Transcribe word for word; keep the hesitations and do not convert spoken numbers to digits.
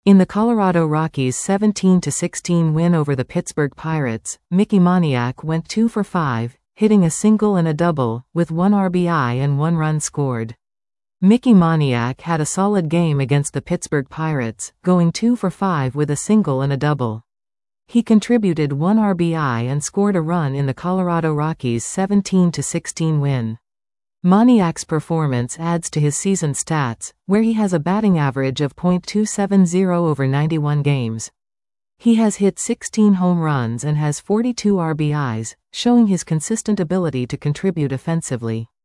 In the Colorado Rockies' seventeen to sixteen win over the Pittsburgh Pirates, Mickey Moniak went two for five, hitting a single and a double, with one R B I and one run scored. Mickey Moniak had a solid game against the Pittsburgh Pirates, going two for five with a single and a double. He contributed one R B I and scored a run in the Colorado Rockies' seventeen to sixteen win. Moniak's performance adds to his season stats, where he has a batting average of point two seven zero over ninety-one games. He has hit sixteen home runs and has forty-two R B Is, showing his consistent ability to contribute offensively.